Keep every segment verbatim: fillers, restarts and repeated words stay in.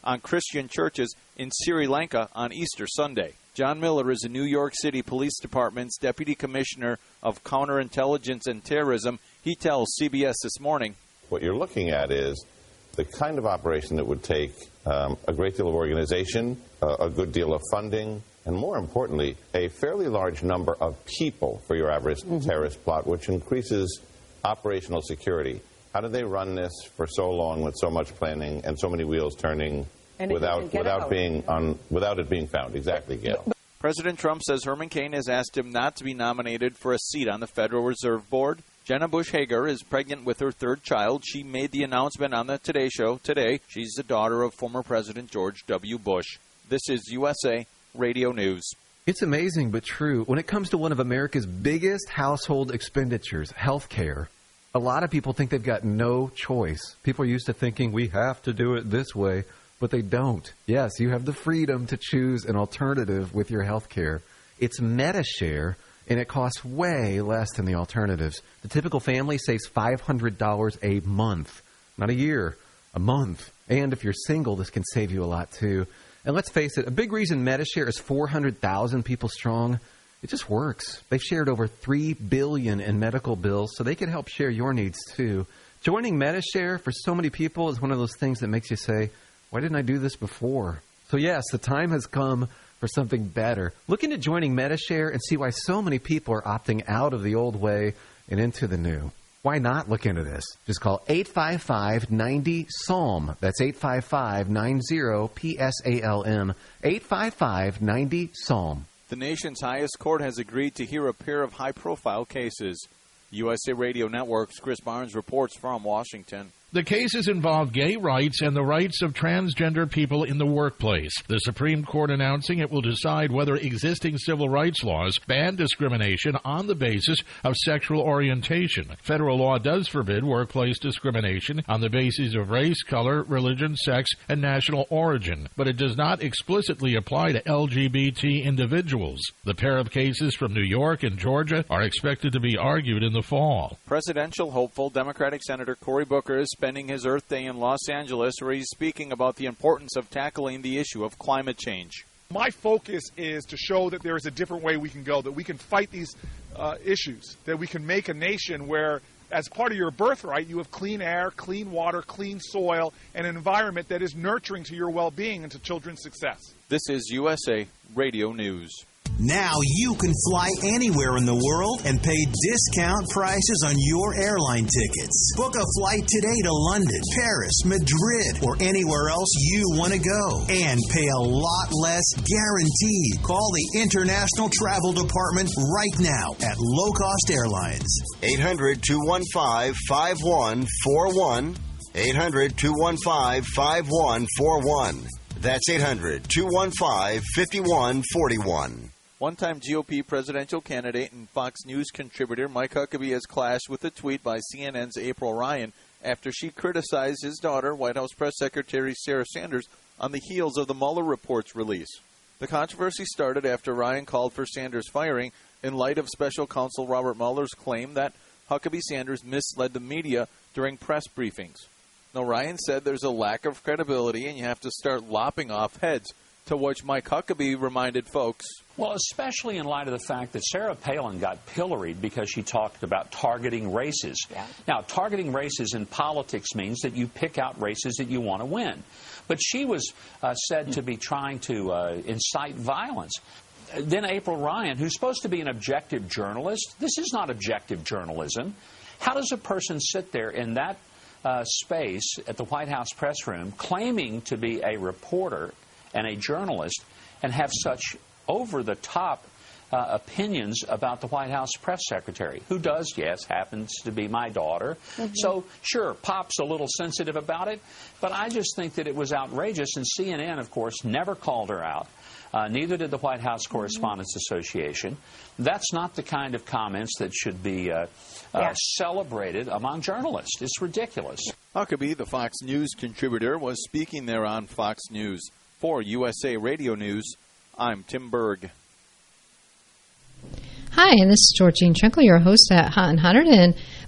on Christian churches in Sri Lanka on Easter Sunday. John Miller is the New York City Police Department's Deputy Commissioner of Counterintelligence and Terrorism. He tells C B S This Morning. What you're looking at is the kind of operation that would take um, a great deal of organization, uh, a good deal of funding, and more importantly, a fairly large number of people for your average mm-hmm. terrorist plot, which increases operational security. How do they run this for so long with so much planning and so many wheels turning and without without being on without it being found? Exactly, Gail. President Trump says Herman Cain has asked him not to be nominated for a seat on the Federal Reserve Board. Jenna Bush Hager is pregnant with her third child. She made the announcement on the Today Show today. She's the daughter of former President George W. Bush. This is U S A Radio News. It's amazing but true. When it comes to one of America's biggest household expenditures, health care, a lot of people think they've got no choice. People are used to thinking we have to do it this way, but they don't. Yes, you have the freedom to choose an alternative with your health care. It's MediShare, and it costs way less than the alternatives. The typical family saves five hundred dollars a month, not a year, a month. And if you're single, this can save you a lot, too. And let's face it, a big reason MediShare is four hundred thousand people strong, it just works. They've shared over three billion dollars in medical bills, so they can help share your needs, too. Joining MediShare for so many people is one of those things that makes you say, why didn't I do this before? So, yes, the time has come for something better. Look into joining MediShare and see why so many people are opting out of the old way and into the new. Why not look into this? Just call eight five five, nine zero, S A L M. That's eight five five, nine zero, P S A L M. eight five five, nine zero, S A L M. The nation's highest court has agreed to hear a pair of high-profile cases. U S A Radio Network's Chris Barnes reports from Washington. The cases involve gay rights and the rights of transgender people in the workplace. The Supreme Court announcing it will decide whether existing civil rights laws ban discrimination on the basis of sexual orientation. Federal law does forbid workplace discrimination on the basis of race, color, religion, sex, and national origin, but it does not explicitly apply to L G B T individuals. The pair of cases from New York and Georgia are expected to be argued in the fall. Presidential hopeful Democratic Senator Cory Booker is spending his Earth Day in Los Angeles, where he's speaking about the importance of tackling the issue of climate change. My focus is to show that there is a different way we can go, that we can fight these uh, issues, that we can make a nation where, as part of your birthright, you have clean air, clean water, clean soil, and an environment that is nurturing to your well-being and to children's success. This is U S A Radio News. Now you can fly anywhere in the world and pay discount prices on your airline tickets. Book a flight today to London, Paris, Madrid, or anywhere else you want to go. And pay a lot less guaranteed. Call the International Travel Department right now at Low Cost Airlines. eight hundred, two one five, five one four one. eight hundred, two one five, five one four one. That's eight hundred, two one five, five one four one. One-time G O P presidential candidate and Fox News contributor Mike Huckabee has clashed with a tweet by C N N's April Ryan after she criticized his daughter, White House Press Secretary Sarah Sanders, on the heels of the Mueller report's release. The controversy started after Ryan called for Sanders' firing in light of special counsel Robert Mueller's claim that Huckabee Sanders misled the media during press briefings. Now, Ryan said there's a lack of credibility and you have to start lopping off heads, to which Mike Huckabee reminded folks. Well, especially in light of the fact that Sarah Palin got pilloried because she talked about targeting races. Yeah. Now, targeting races in politics means that you pick out races that you want to win. But she was uh, said to be trying to uh, incite violence. Then April Ryan, who's supposed to be an objective journalist, this is not objective journalism. How does a person sit there in that uh, space at the White House press room claiming to be a reporter and a journalist and have such over-the-top uh, opinions about the White House press secretary, who does, yes, happens to be my daughter. Mm-hmm. So, sure, Pop's a little sensitive about it, but I just think that it was outrageous, and C N N, of course, never called her out. Uh, neither did the White House Correspondents mm-hmm. Association. That's not the kind of comments that should be uh, uh, yeah. celebrated among journalists. It's ridiculous. Huckabee, the Fox News contributor, was speaking there on Fox News. For U S A Radio News, I'm Tim Berg. Hi, and this is Georgene Trinkle, your host at Hot and Hundred. And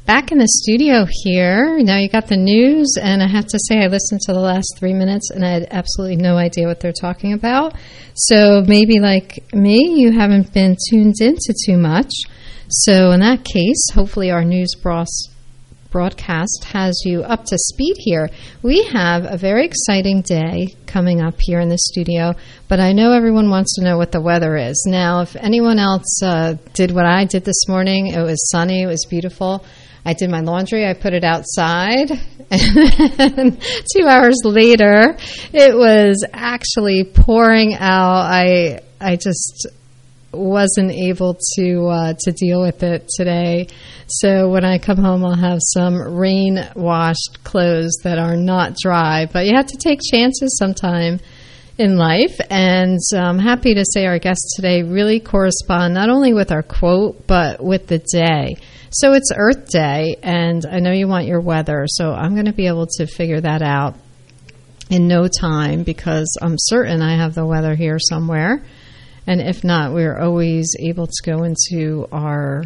Back in the studio here. Now you got the news, and I have to say I listened to the last three minutes, and I had absolutely no idea what they're talking about. So maybe like me, you haven't been tuned into too much. So in that case, hopefully our news bros- broadcast has you up to speed here. We have a very exciting day coming up here in the studio, but I know everyone wants to know what the weather is. Now, if anyone else uh, did what I did this morning, it was sunny, it was beautiful. I did my laundry, I put it outside, and two hours later, it was actually pouring out. I I just wasn't able to uh, to deal with it today. So when I come home, I'll have some rain-washed clothes that are not dry. But you have to take chances sometime in life, and I'm happy to say our guests today really correspond not only with our quote, but with the day. So it's Earth Day, and I know you want your weather, so I'm going to be able to figure that out in no time because I'm certain I have the weather here somewhere. And if not, we're always able to go into our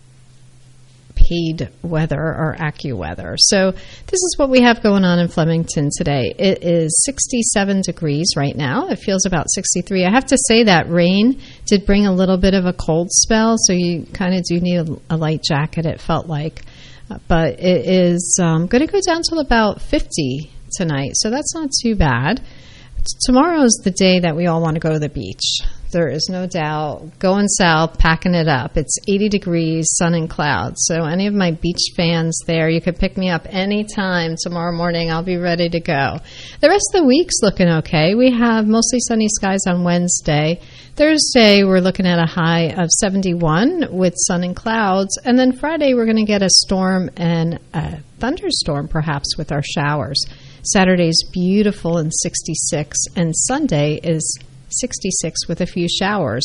paid weather or AccuWeather. So this is what we have going on in Flemington today. It is sixty-seven degrees right now. It feels about sixty-three. I have to say that rain did bring a little bit of a cold spell, so you kind of do need a, a light jacket, it felt like. Uh, but it is um, going to go down to about fifty tonight, so that's not too bad. Tomorrow is the day that we all want to go to the beach. There is no doubt. Going south, packing it up. It's eighty degrees, sun and clouds. So any of my beach fans there, you could pick me up anytime tomorrow morning. I'll be ready to go. The rest of the week's looking okay. We have mostly sunny skies on Wednesday. Thursday, we're looking at a high of seventy-one with sun and clouds. And then Friday, we're going to get a storm and a thunderstorm perhaps with our showers. Saturday's beautiful and sixty-six, and Sunday is sixty-six with a few showers.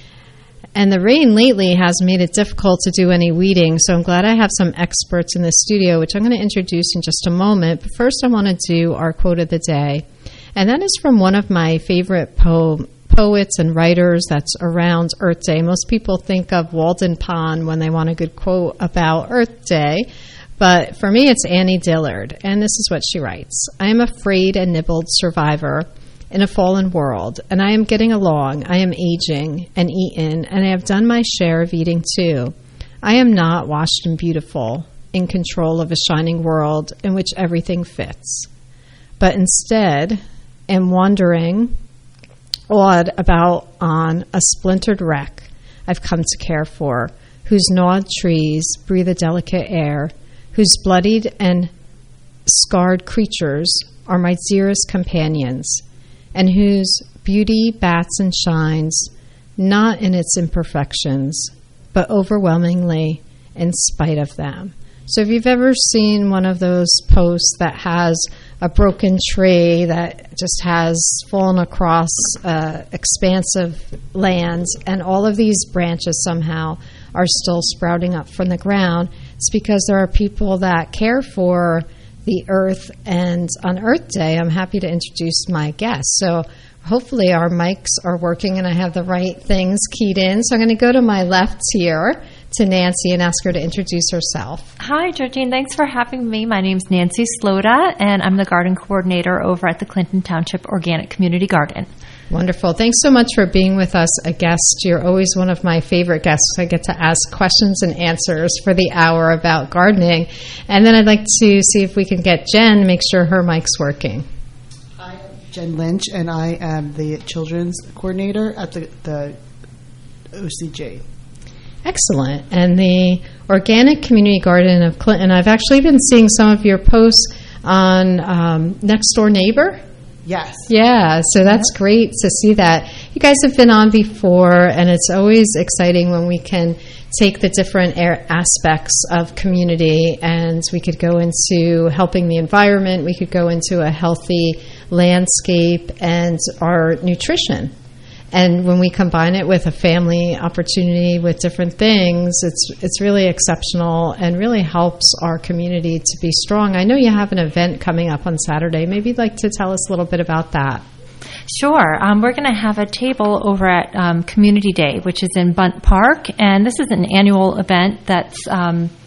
And the rain lately has made it difficult to do any weeding, so I'm glad I have some experts in the studio, which I'm going to introduce in just a moment. But first I want to do our quote of the day, and that is from one of my favorite po- poets and writers that's around Earth Day. Most people think of Walden Pond when they want a good quote about Earth Day, but for me it's Annie Dillard, and this is what she writes. I am a frayed and nibbled survivor in a fallen world, and I am getting along. I am aging and eaten, and I have done my share of eating too. I am not washed and beautiful, in control of a shining world in which everything fits, but instead am wandering, awed about on a splintered wreck I've come to care for, whose gnawed trees breathe a delicate air, whose bloodied and scarred creatures are my dearest companions, and whose beauty bats and shines, not in its imperfections, but overwhelmingly in spite of them. So if you've ever seen one of those posts that has a broken tree that just has fallen across uh, expansive lands, and all of these branches somehow are still sprouting up from the ground, it's because there are people that care for the earth. And on Earth Day, I'm happy to introduce my guest. So hopefully our mics are working and I have the right things keyed in. So I'm going to go to my left here to Nancy and ask her to introduce herself. Hi, Georgine. Thanks for having me. My name's Nancy Sloda, and I'm the garden coordinator over at the Clinton Township Organic Community Garden. Wonderful. Thanks so much for being with us, a guest. You're always one of my favorite guests. I get to ask questions and answers for the hour about gardening. And then I'd like to see if we can get Jen, make sure her mic's working. Hi, I'm Jen Lynch, and I am the children's coordinator at the, the O C J. Excellent. And the Organic Community Garden of Clinton, I've actually been seeing some of your posts on um, Next Door Neighbor. Yes. Yeah, so that's yep. great to see that. You guys have been on before, and it's always exciting when we can take the different aspects of community, and we could go into helping the environment, we could go into a healthy landscape and our nutrition. And when we combine it with a family opportunity with different things, it's it's really exceptional and really helps our community to be strong. I know you have an event coming up on Saturday. Maybe you'd like to tell us a little bit about that. Sure. Um, we're going to have a table over at um, Community Day, which is in Bunt Park. And this is an annual event that's um,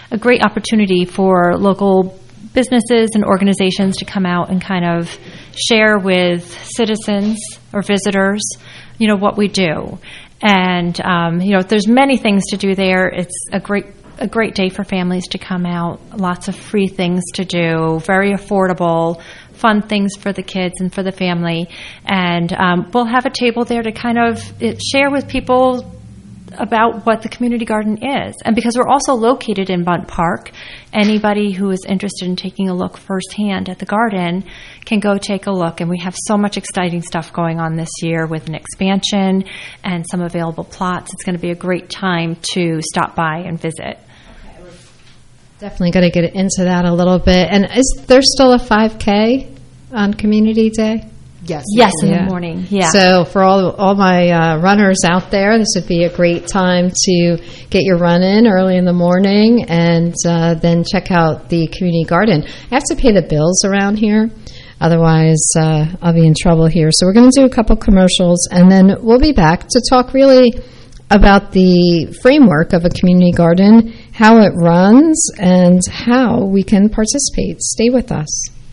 a great opportunity for local businesses and organizations to come out and kind of share with citizens or visitors, you know, what we do. And, um, you know, there's many things to do there. It's a great a great day for families to come out, lots of free things to do, very affordable, fun things for the kids and for the family. And um, we'll have a table there to kind of it, share with people about what the community garden is. And because we're also located in Bunt Park, anybody who is interested in taking a look firsthand at the garden can go take a look. And we have so much exciting stuff going on this year with an expansion and some available plots. It's going to be a great time to stop by and visit. Definitely got to get into that a little bit. And is there still a five K on Community Day? Yes. Yes, in yeah. the morning. Yeah. So for all all my uh, runners out there, this would be a great time to get your run in early in the morning and uh, then check out the community garden. I have to pay the bills around here. Otherwise, uh, I'll be in trouble here. So we're going to do a couple commercials, and then we'll be back to talk really about the framework of a community garden, how it runs, and how we can participate. Stay with us.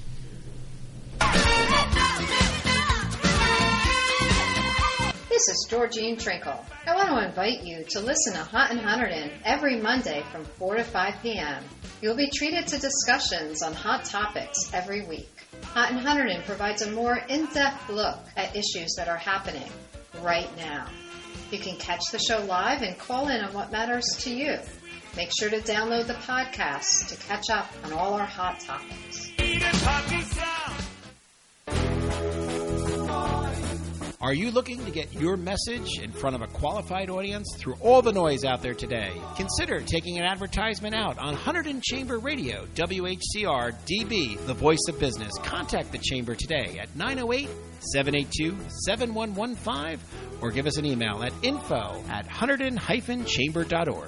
This is Georgine Trinkle. I want to invite you to listen to Hot and Hunterdon every Monday from four to five p.m. You'll be treated to discussions on hot topics every week. Hot and Hunterdon provides a more in-depth look at issues that are happening right now. You can catch the show live and call in on what matters to you. Make sure to download the podcast to catch up on all our hot topics. Are you looking to get your message in front of a qualified audience through all the noise out there today? Consider taking an advertisement out on Hunterdon Chamber Radio, W H C R D B, the voice of business. Contact the Chamber today at nine oh eight, seven eight two, seven one one five or give us an email at info at hunterdon dash chamber dot org.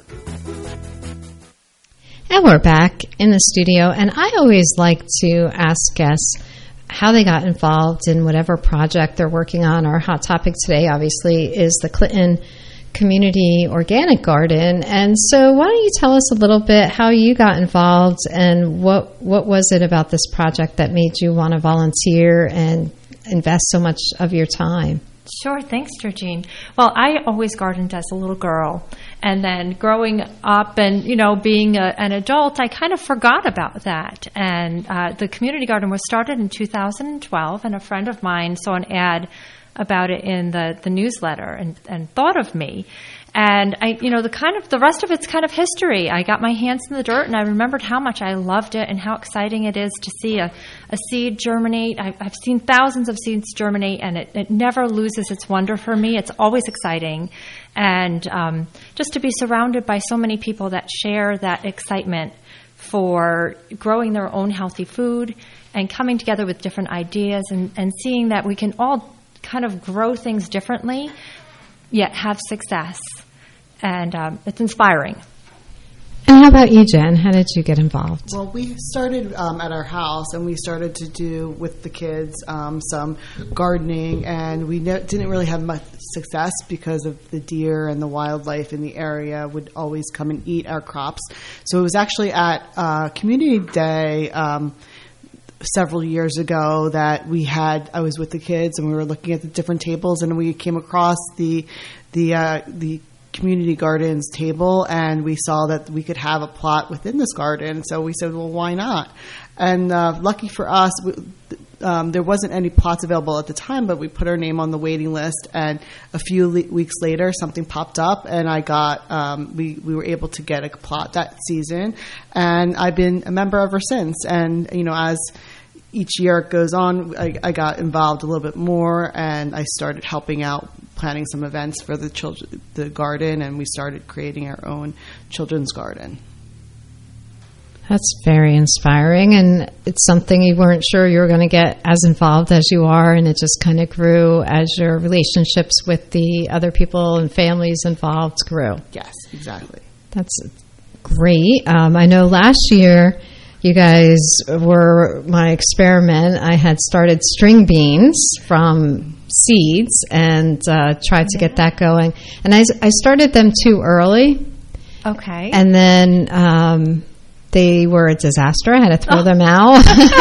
And we're back in the studio, and I always like to ask guests how they got involved in whatever project they're working on. Our hot topic today, obviously, is the Clinton Community Organic Garden. And so why don't you tell us a little bit how you got involved and what what was it about this project that made you want to volunteer and invest so much of your time? Sure. Thanks, Georgine. Well, I always gardened as a little girl. And then growing up and, you know, being a, an adult, I kind of forgot about that. And uh, the community garden was started in two thousand twelve, and a friend of mine saw an ad about it in the, the newsletter and, and thought of me. And I, you know, the kind of the rest of it's kind of history. I got my hands in the dirt, and I remembered how much I loved it and how exciting it is to see a, a seed germinate. I, I've seen thousands of seeds germinate, and it, it never loses its wonder for me. It's always exciting, and um, just to be surrounded by so many people that share that excitement for growing their own healthy food and coming together with different ideas and, and seeing that we can all kind of grow things differently, yet have success. And um, it's inspiring. And how about you, Jen? How did you get involved? Well, we started um, at our house, and we started to do with the kids um, some gardening, and we ne- didn't really have much success because of the deer and the wildlife in the area would always come and eat our crops. So it was actually at uh, Community Day um, several years ago that we had. I was with the kids, and we were looking at the different tables, and we came across the the uh, the community gardens table, and we saw that we could have a plot within this garden. So we said, well, why not? And uh, lucky for us, we, um, there wasn't any plots available at the time, but we put our name on the waiting list, and a few le- weeks later something popped up, and I got um, we, we were able to get a plot that season, and I've been a member ever since. And you know, as each year it goes on, I, I got involved a little bit more, and I started helping out, planning some events for the children, the garden, and we started creating our own children's garden. That's very inspiring, and it's something you weren't sure you were going to get as involved as you are, and it just kind of grew as your relationships with the other people and families involved grew. Yes, exactly. That's great. Um, I know last year you guys were my experiment. I had started string beans from seeds and uh, tried to get that going. And I, I started them too early. Okay. And then um, They were a disaster. I had to throw oh. them out.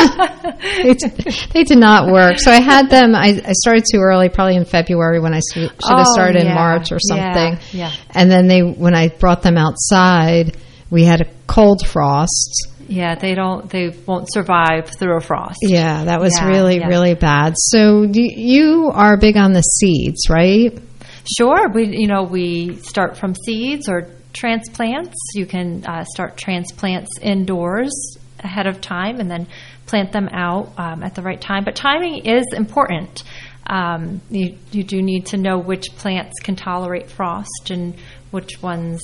they, they did not work. So I had them, I, I started too early, probably in February when I should have oh, started yeah. in March or something. Yeah, yeah. And then they, when I brought them outside, we had a cold frost. Yeah, they don't, they won't survive through a frost. Yeah, that was yeah, really, yeah. really bad. So you, you are big on the seeds, right? Sure. We, you know, we start from seeds or transplants. You can uh, start transplants indoors ahead of time and then plant them out um, at the right time. But timing is important. Um, you, you do need to know which plants can tolerate frost and which ones,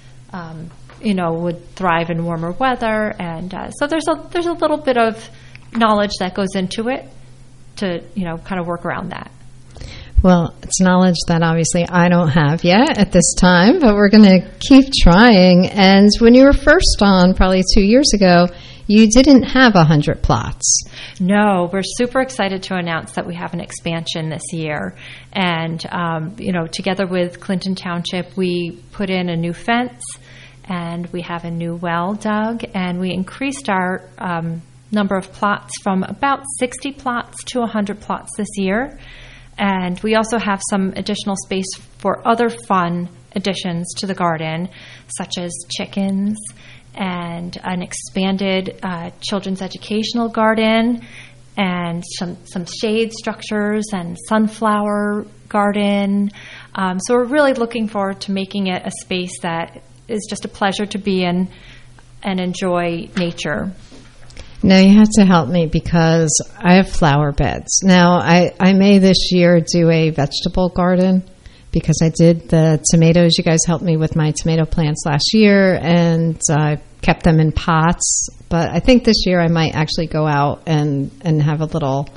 um, you know, would thrive in warmer weather. And uh, so there's a there's a little bit of knowledge that goes into it to, you know, kind of work around that. Well, it's knowledge that obviously I don't have yet at this time, but we're going to keep trying. And when you were first on, probably two years ago, you didn't have one hundred plots. No, we're super excited to announce that we have an expansion this year. And, um, you know, together with Clinton Township, we put in a new fence and we have a new well dug, and we increased our um, number of plots from about sixty plots to one hundred plots this year. And we also have some additional space for other fun additions to the garden, such as chickens and an expanded uh, children's educational garden and some, some shade structures and sunflower garden. Um, so we're really looking forward to making it a space that is just a pleasure to be in and enjoy nature. No, you have to help me because I have flower beds. Now, I, I may this year do a vegetable garden because I did the tomatoes. You guys helped me with my tomato plants last year, and I uh, kept them in pots. But I think this year I might actually go out and, and have a little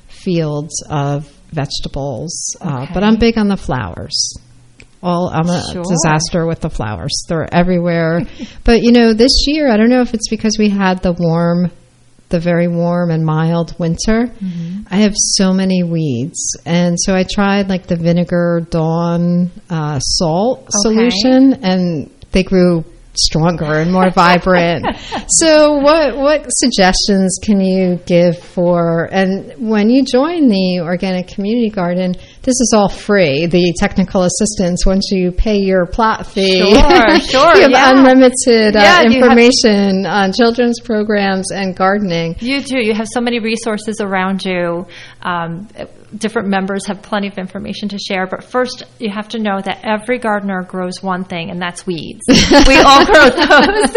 field of vegetables. Okay. Uh, but I'm big on the flowers. All I'm a sure. disaster with the flowers. They're everywhere. But, you know, this year, I don't know if it's because we had the warm the very warm and mild winter, mm-hmm. I have so many weeds. And so I tried like the Vinegar Dawn uh, salt okay. solution, and they grew stronger and more vibrant. So what what suggestions can you give for, and when you join the Organic Community Garden, this is all free, the technical assistance, once you pay your plot fee. Sure, sure. You have yeah. unlimited uh, yeah, information have, on children's programs and gardening. You do. You have so many resources around you. Um, different members have plenty of information to share, but first you have to know that every gardener grows one thing, and that's weeds. We all grow those.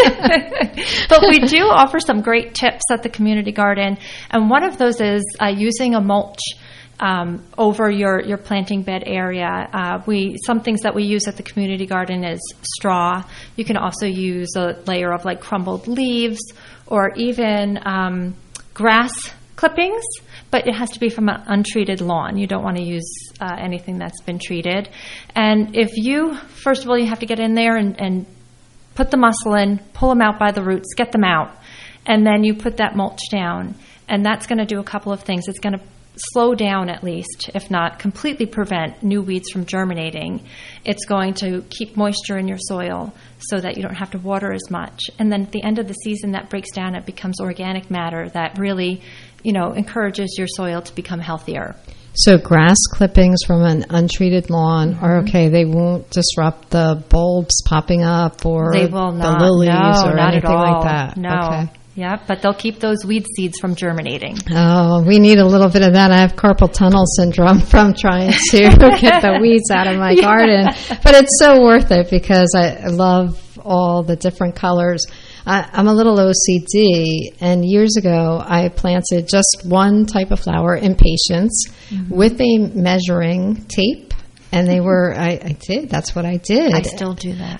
But we do offer some great tips at the community garden, and one of those is uh, using a mulch um, over your, your planting bed area. Uh, we some things that we use at the community garden is straw. You can also use a layer of like crumbled leaves or even um, grass clippings, but it has to be from an untreated lawn. You don't want to use uh, anything that's been treated. And if you, first of all, you have to get in there and, and put the muscle in, pull them out by the roots, get them out, and then you put that mulch down. And that's going to do a couple of things. It's going to slow down at least, if not completely prevent new weeds from germinating. It's going to keep moisture in your soil so that you don't have to water as much. And then at the end of the season, that breaks down. It becomes organic matter that really, you know, encourages your soil to become healthier. So grass clippings from an untreated lawn mm-hmm. are okay. They won't disrupt the bulbs popping up or they will not. the lilies no, or not anything at all. like that. No. Okay. Yeah, but they'll keep those weed seeds from germinating. Oh, we need a little bit of that. I have carpal tunnel syndrome from trying to get the weeds out of my yeah. garden. But it's so worth it because I love all the different colors. I, I'm a little O C D, and years ago I planted just one type of flower, Impatiens, mm-hmm. with a measuring tape. And they were, I, I did, that's what I did. I still do that.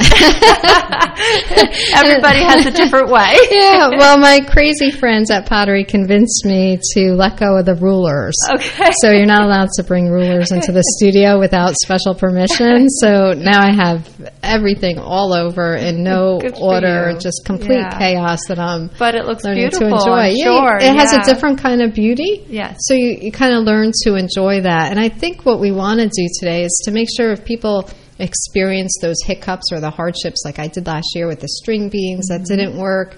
Everybody has a different way. Yeah, well, my crazy friends at Pottery convinced me to let go of the rulers. Okay. So you're not allowed to bring rulers into the studio without special permission. So now I have everything all over in no order, just complete yeah. chaos that I'm But it looks learning beautiful, to enjoy. I'm yeah, sure. It has yeah. a different kind of beauty. Yes. So you, you kind of learn to enjoy that. And I think what we want to do today is to make sure if people experience those hiccups or the hardships like I did last year with the string beans mm-hmm. that didn't work,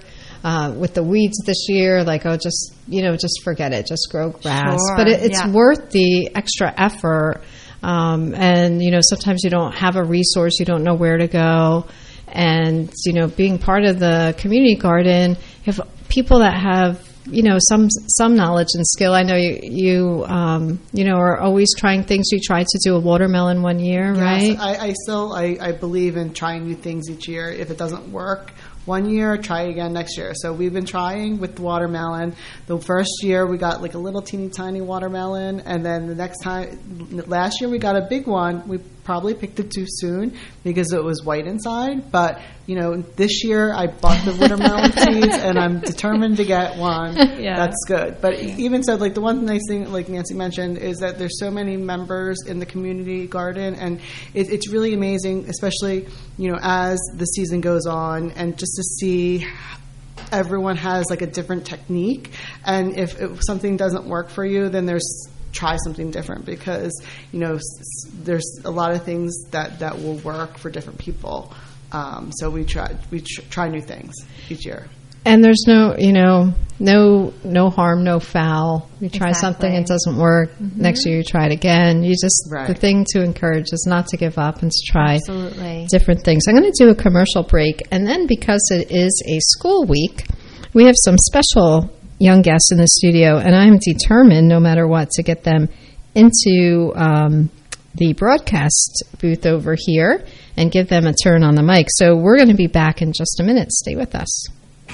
uh, with the weeds this year, like, oh, just, you know, just forget it, just grow grass. Sure, but it, it's yeah. worth the extra effort. Um, and, you know, sometimes you don't have a resource, you don't know where to go. And, you know, being part of the community garden, you have people that have, you know, some some knowledge and skill. I know you, you, um, you know, are always trying things. You tried to do a watermelon one year, Yes, right? I, I still, I, I believe in trying new things each year. If it doesn't work one year, try again next year. So we've been trying with the watermelon. The first year we got like a little teeny tiny watermelon, and then the next time, last year we got a big one. We probably picked it too soon because it was white inside. But, you know, this year I bought the watermelon seeds, and I'm determined to get one. Yeah. That's good. But even so, like the one nice thing, like Nancy mentioned, is that there's so many members in the community garden, and it, it's really amazing, especially, you know, as the season goes on, and just to see everyone has like a different technique, and if, if something doesn't work for you, then there's try something different, because, you know, s- there's a lot of things that, that will work for different people. Um, so we try we tr- try new things each year. And there's no, you know, no no harm, no foul. You try Exactly. something, it doesn't work. Mhm. Next year you try it again. You just, Right. the thing to encourage is not to give up and to try Absolutely. different things. I'm going to do a commercial break. And then, because it is a school week, we have some special young guests in the studio. And I'm determined, no matter what, to get them into um, the broadcast booth over here and give them a turn on the mic. So we're going to be back in just a minute. Stay with us.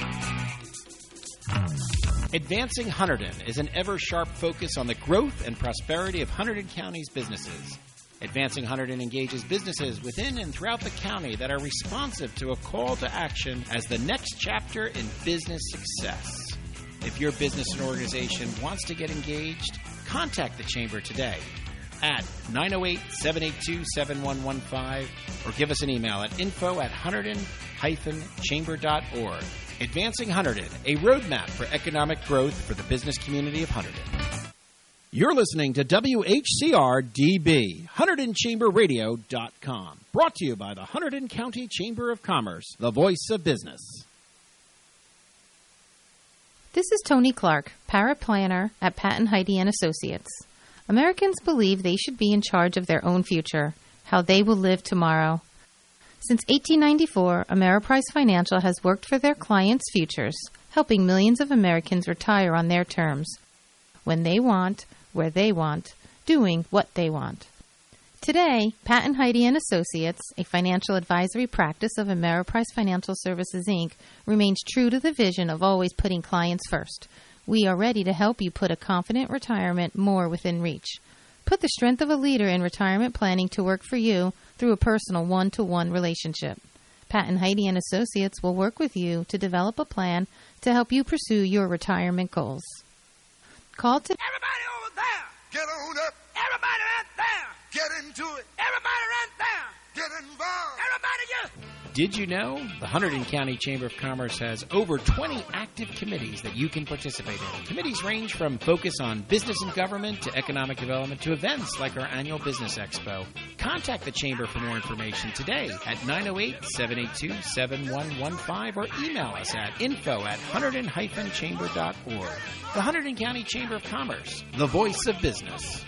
Advancing Hunterdon is an ever-sharp focus on the growth and prosperity of Hunterdon County's businesses. Advancing Hunterdon engages businesses within and throughout the county that are responsive to a call to action as the next chapter in business success. If your business and organization wants to get engaged, contact the Chamber today at nine oh eight, seven eight two, seven one one five or give us an email at info at hunterdon dash chamber dot org. Advancing Hunterdon, a roadmap for economic growth for the business community of Hunterdon. You're listening to W H C R D B, Hunterdon Chamber Radio dot com. Brought to you by the Hunterdon County Chamber of Commerce, the voice of business. This is Tony Clark, paraplanner at Patton Heidi and Associates. Americans believe they should be in charge of their own future, how they will live tomorrow. Since eighteen ninety-four, Ameriprise Financial has worked for their clients' futures, helping millions of Americans retire on their terms, when they want, where they want, doing what they want. Today, Patton Heidi and Associates, a financial advisory practice of Ameriprise Financial Services, Incorporated, remains true to the vision of always putting clients first. We are ready to help you put a confident retirement more within reach. Put the strength of a leader in retirement planning to work for you through a personal one-to-one relationship. Patton Heidi and Associates will work with you to develop a plan to help you pursue your retirement goals. Call to Everybody over there, get on up. Everybody right there, get into it. Everybody right there, get involved. Everybody just... Did you know the Hunterdon County Chamber of Commerce has over twenty active committees that you can participate in? Committees range from focus on business and government to economic development to events like our annual Business Expo. Contact the Chamber for more information today at nine oh eight, seven eight two, seven one one five or email us at info at hunterdon dash chamber dot org. The Hunterdon County Chamber of Commerce, the voice of business.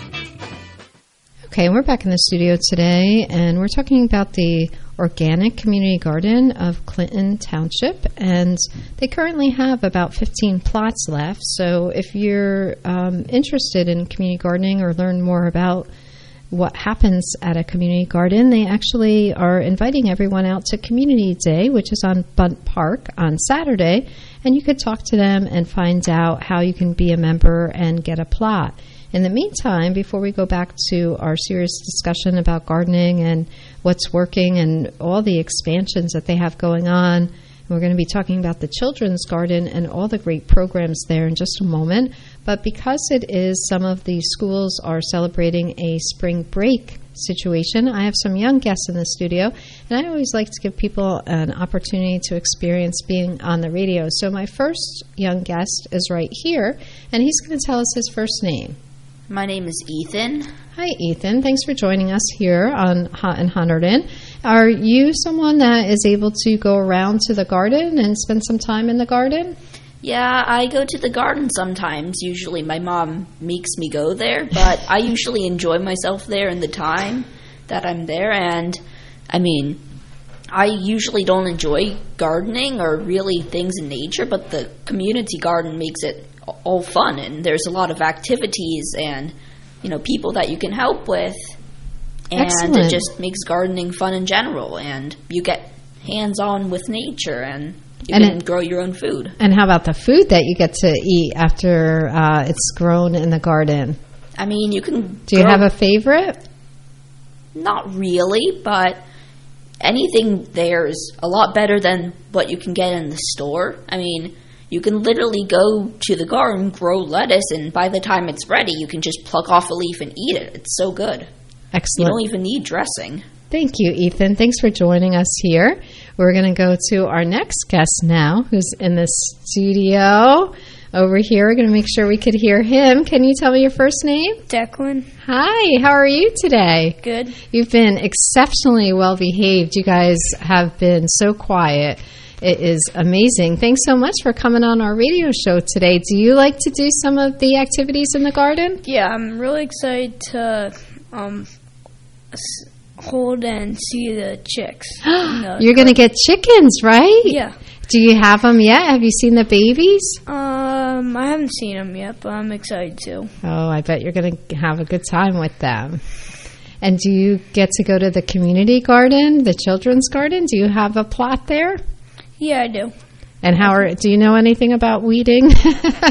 Okay, we're back in the studio today, and we're talking about the Organic Community Garden of Clinton Township, and they currently have about fifteen plots left. So if you're um, interested in community gardening or learn more about what happens at a community garden, they actually are inviting everyone out to Community Day, which is on Bunt Park on Saturday, and you could talk to them and find out how you can be a member and get a plot. In the meantime, before we go back to our serious discussion about gardening and what's working and all the expansions that they have going on, we're going to be talking about the children's garden and all the great programs there in just a moment. But because it is some of the schools are celebrating a spring break situation, I have some young guests in the studio, and I always like to give people an opportunity to experience being on the radio. So my first young guest is right here, and he's going to tell us his first name. My name is Ethan. Hi, Ethan. Thanks for joining us here on Hot and Hunterdon. Are you someone that is able to go around to the garden and spend some time in the garden? Yeah, I go to the garden sometimes. Usually my mom makes me go there, but I usually enjoy myself there in the time that I'm there. And, I mean, I usually don't enjoy gardening or really things in nature, but the community garden makes it all fun. And there's a lot of activities and, you know, people that you can help with. And Excellent. It just makes gardening fun in general. And you get hands-on with nature and you and can it, grow your own food. And how about the food that you get to eat after uh, it's grown in the garden? I mean, you can... Do you grow, have a favorite? Not really, but anything there is a lot better than what you can get in the store. I mean, you can literally go to the garden, grow lettuce, and by the time it's ready, you can just pluck off a leaf and eat it. It's so good. Excellent. You don't even need dressing. Thank you, Ethan. Thanks for joining us here. We're going to go to our next guest now, who's in the studio over here. We're going to make sure we could hear him. Can you tell me your first name? Declan. Hi, how are you today? Good. You've been exceptionally well behaved. You guys have been so quiet. It is amazing. Thanks so much for coming on our radio show today. Do you like to do some of the activities in the garden? Yeah, I'm really excited to um, s- hold and see the chicks. You're going to get chickens, right? Yeah. Do you have them yet? Have you seen the babies? Um, I haven't seen them yet, but I'm excited to. Oh, I bet you're going to have a good time with them. And do you get to go to the community garden, the children's garden? Do you have a plot there? Yeah, I do. And how are, do you know anything about weeding? No.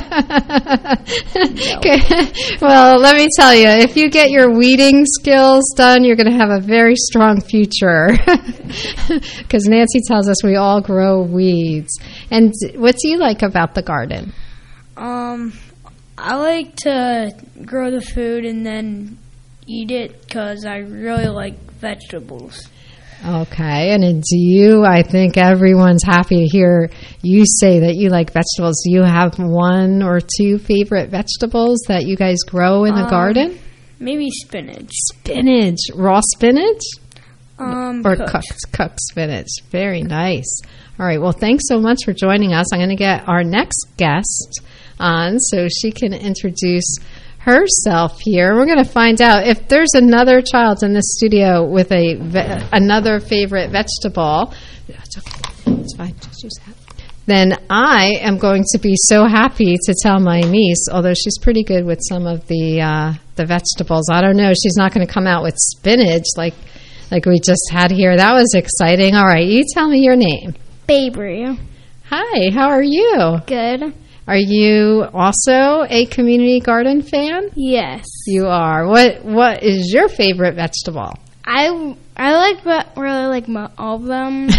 Well, let me tell you, if you get your weeding skills done, you're going to have a very strong future. Because Nancy tells us we all grow weeds. And what do you like about the garden? Um, I like to grow the food and then eat it because I really like vegetables. Okay, and do you, I think everyone's happy to hear you say that you like vegetables. Do you have one or two favorite vegetables that you guys grow in the um, garden? Maybe spinach. Spinach. Raw spinach? Um, or cooked. cooked, cooked spinach. Very nice. All right, well, thanks so much for joining us. I'm going to get our next guest on so she can introduce herself here. We're going to find out if there's another child in the studio with a ve- another favorite vegetable. It's okay. It's fine. Just use that. Then I am going to be so happy to tell my niece, although she's pretty good with some of the uh, the vegetables. I don't know. She's not going to come out with spinach like like we just had here. That was exciting. All right, you tell me your name. Baby. Hi. How are you? Good. Are you also a community garden fan? Yes. You are. What What is your favorite vegetable? I, I like but really like mo- all of them.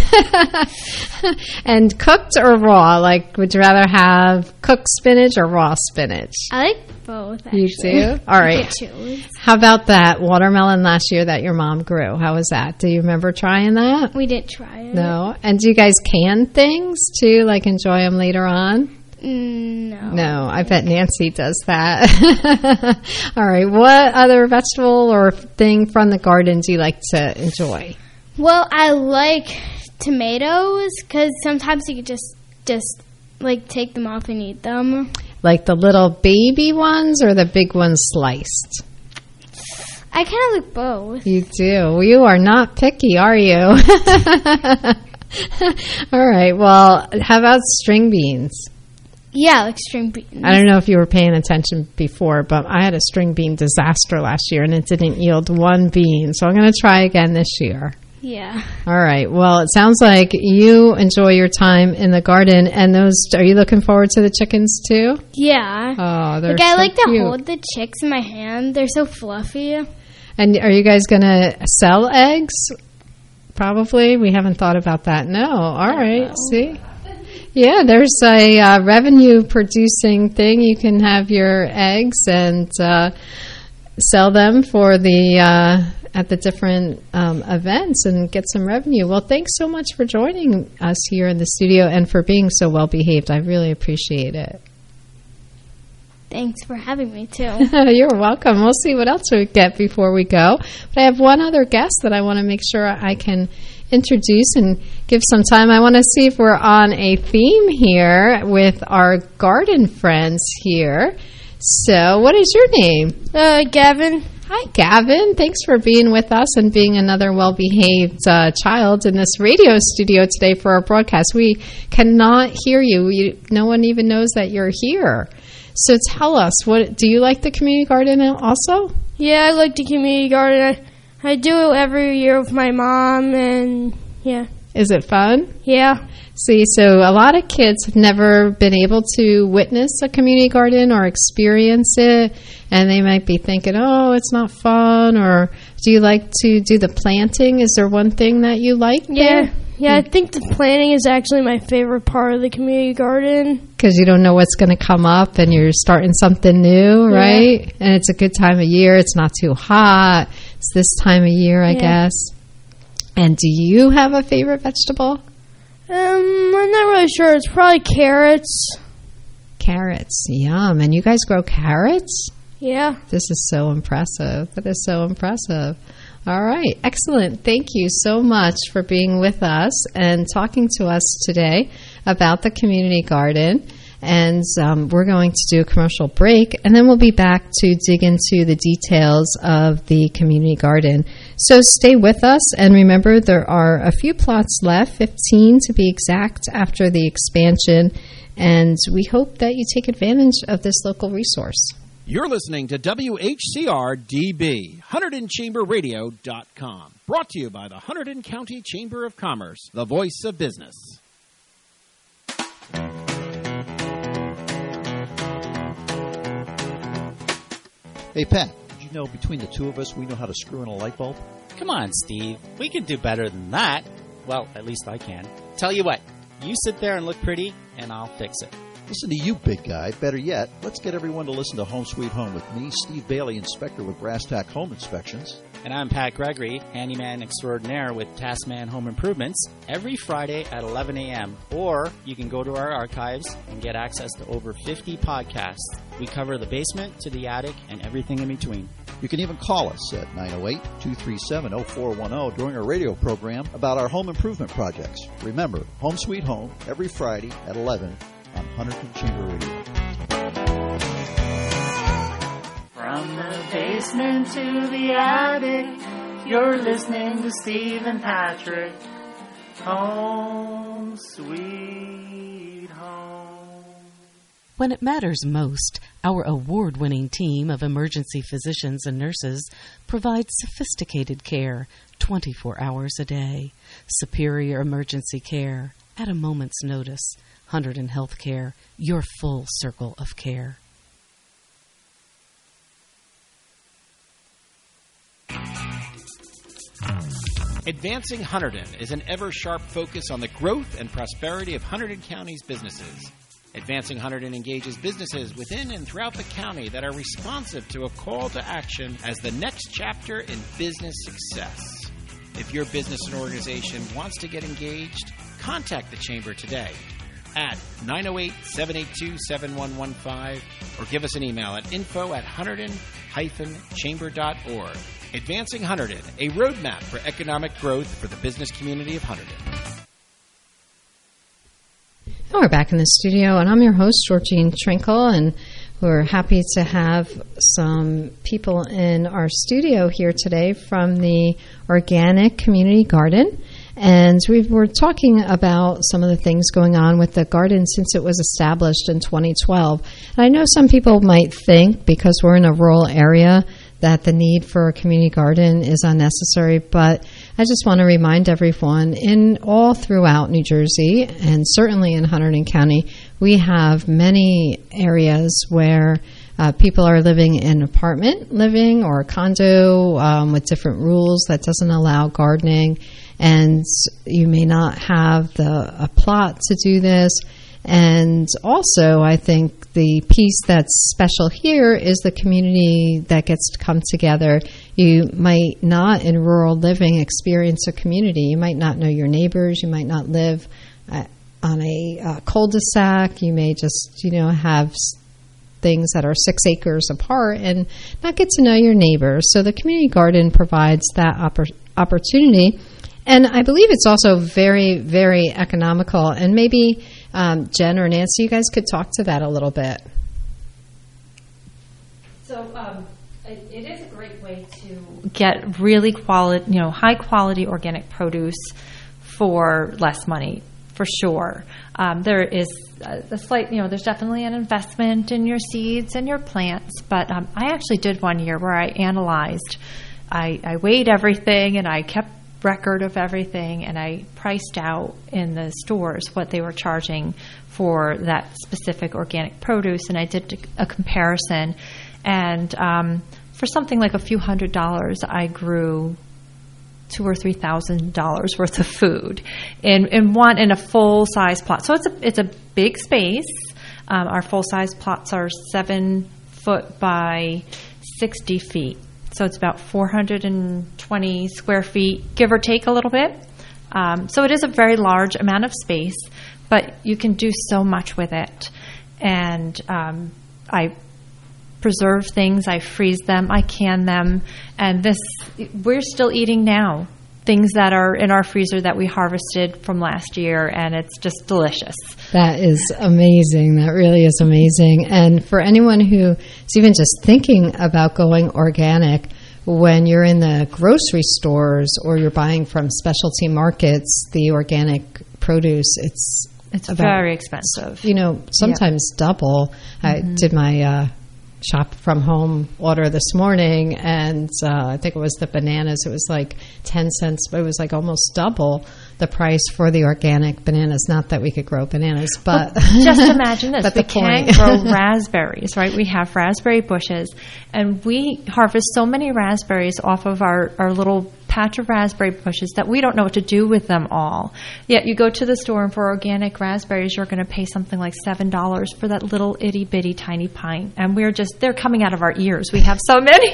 And cooked or raw? Like, would you rather have cooked spinach or raw spinach? I like both, actually. You do? All right. I can choose. How about that watermelon last year that your mom grew? How was that? Do you remember trying that? We didn't try it. No. And do you guys can things too, like enjoy them later on? No. No, I bet Nancy does that. All right. What other vegetable or thing from the garden do you like to enjoy? Well, I like tomatoes because sometimes you could just, just like take them off and eat them. Like the little baby ones or the big ones sliced? I kind of like both. You do. You are not picky, are you? All right. Well, how about string beans? Yeah, like string beans. I don't know if you were paying attention before, but I had a string bean disaster last year, and it didn't yield one bean. So I'm going to try again this year. Yeah. All right. Well, it sounds like you enjoy your time in the garden. And those, are you looking forward to the chickens too? Yeah. Oh, they're like I so like to cute. hold the chicks in my hand. They're so fluffy. And are you guys going to sell eggs? Probably. We haven't thought about that. No. All right. know. See? Yeah, there's a uh, revenue-producing thing. You can have your eggs and uh, sell them for the uh, at the different um, events and get some revenue. Well, thanks so much for joining us here in the studio and for being so well-behaved. I really appreciate it. Thanks for having me, too. You're welcome. We'll see what else we get before we go. But I have one other guest that I want to make sure I can introduce and give some time. I want to see if we're on a theme here with our garden friends here. So what is your name? Uh, Gavin. Hi, Gavin. Thanks for being with us and being another well-behaved uh, child in this radio studio today for our broadcast. We cannot hear you. you. No one even knows that you're here. So tell us, what do you like the community garden also? Yeah, I like the community garden. I, I do it every year with my mom, and yeah. Is it fun? Yeah. See, so a lot of kids have never been able to witness a community garden or experience it, and they might be thinking, oh, it's not fun, or do you like to do the planting? Is there one thing that you like Yeah. there? Yeah, I think the planting is actually my favorite part of the community garden. Because you don't know what's going to come up, and you're starting something new, right? Yeah. And it's a good time of year. It's not too hot. It's this time of year, I yeah. guess. And do you have a favorite vegetable? Um, I'm not really sure. It's probably carrots. Carrots, yum. And you guys grow carrots? Yeah. This is so impressive. That is so impressive. All right. Excellent. Thank you so much for being with us and talking to us today about the community garden. And um, we're going to do a commercial break, and then we'll be back to dig into the details of the community garden. So stay with us, and remember there are a few plots left, fifteen to be exact, after the expansion, and we hope that you take advantage of this local resource. You're listening to W H C R D B, Hunterdon Chamber Radio dot com. Brought to you by the Hunterdon County Chamber of Commerce, the voice of business. Hey, Pat, did you know between the two of us we know how to screw in a light bulb? Come on, Steve. We can do better than that. Well, at least I can. Tell you what, you sit there and look pretty, and I'll fix it. Listen to you, big guy. Better yet, let's get everyone to listen to Home Sweet Home with me, Steve Bailey, inspector with Brass Tack Home Inspections. And I'm Pat Gregory, handyman extraordinaire with Taskman Home Improvements, every Friday at eleven a.m. Or you can go to our archives and get access to over fifty podcasts. We cover the basement to the attic and everything in between. You can even call us at nine oh eight, two three seven, oh four one oh during our radio program about our home improvement projects. Remember, Home Sweet Home, every Friday at eleven on Hunterdon Chamber Radio. From the basement to the attic, you're listening to Steve and Patrick. Home Sweet Home. When it matters most, our award-winning team of emergency physicians and nurses provides sophisticated care twenty-four hours a day. Superior emergency care at a moment's notice. Hunterdon Healthcare, your full circle of care. Advancing Hunterdon is an ever-sharp focus on the growth and prosperity of Hunterdon County's businesses. Advancing Hunterdon engages businesses within and throughout the county that are responsive to a call to action as the next chapter in business success. If your business and organization wants to get engaged, contact the Chamber today at nine oh eight, seven eight two, seven one one five or give us an email at info at hunterdon chamber dot org. Advancing Hunterdon, a roadmap for economic growth for the business community of Hunterdon. We're back in the studio, and I'm your host, Georgene Trinkle, and we're happy to have some people in our studio here today from the Organic Community Garden. And we were talking about some of the things going on with the garden since it was established in twenty twelve. And I know some people might think, because we're in a rural area, that the need for a community garden is unnecessary, but I just want to remind everyone, in all throughout New Jersey, and certainly in Hunterdon County, we have many areas where uh, people are living in apartment living or a condo um, with different rules that doesn't allow gardening, and you may not have the a plot to do this. And also, I think the piece that's special here is the community that gets to come together. You might not, in rural living, experience a community. You might not know your neighbors. You might not live uh, on a uh, cul-de-sac. You may just, you know, have things that are six acres apart and not get to know your neighbors. So the community garden provides that oppor- opportunity. And I believe it's also very, very economical. And maybe um, Jen or Nancy, you guys could talk to that a little bit. So um, it, it is a great way to get really quality, you know, high quality organic produce for less money, for sure. Um, there is a, a slight, you know, there's definitely an investment in your seeds and your plants. But um, I actually did one year where I analyzed, I, I weighed everything and I kept record of everything, and I priced out in the stores what they were charging for that specific organic produce, and I did a comparison. And um, for something like a few hundred dollars, I grew two or three thousand dollars worth of food in in one in a full size plot. So it's a it's a big space. Um, our full size plots are seven foot by sixty feet. So it's about four hundred twenty square feet, give or take a little bit. Um, so it is a very large amount of space, but you can do so much with it. And um, I preserve things, I freeze them, I can them, and this we're still eating now. Things that are in our freezer that we harvested from last year, and it's just delicious. That is amazing. That really is amazing. And for anyone who is even just thinking about going organic, when you're in the grocery stores or you're buying from specialty markets, the organic produce, it's it's about, very expensive. You know, sometimes yeah. double. Mm-hmm. I did my uh, shop from home order this morning, and uh, I think it was the bananas. It was like ten cents, but it was like almost double the price for the organic bananas. Not that we could grow bananas, but well, just imagine this. But we the can point. grow raspberries, right? We have raspberry bushes, and we harvest so many raspberries off of our, our little patch of raspberry bushes that we don't know what to do with them all. Yet you go to the store, and for organic raspberries, you're going to pay something like seven dollars for that little itty bitty tiny pint. And we're just, they're coming out of our ears. We have so many.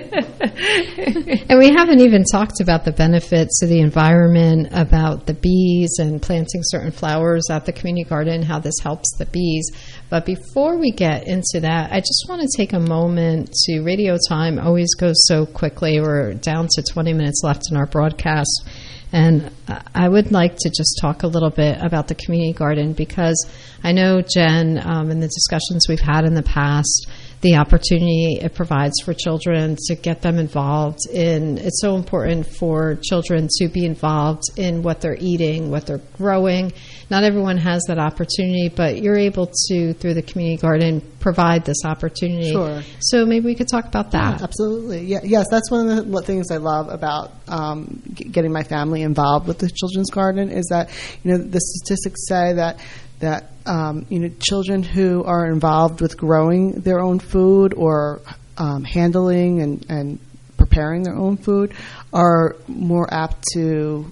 And we haven't even talked about the benefits to the environment, about the bees and planting certain flowers at the community garden, how this helps the bees. But before we get into that, I just want to take a moment to, radio time always goes so quickly. We're down to twenty minutes left in our broadcast. And I would like to just talk a little bit about the community garden, because I know, Jen, um, in the discussions we've had in the past, the opportunity it provides for children to get them involved in, it's so important for children to be involved in what they're eating, what they're growing. Not everyone has that opportunity, but you're able to, through the community garden, provide this opportunity. Sure. So maybe we could talk about that. Yeah, absolutely. Yeah, yes, that's one of the things I love about um, g- getting my family involved with the children's garden, is that, you know, the statistics say that that um, you know, children who are involved with growing their own food or um, handling and, and preparing their own food are more apt to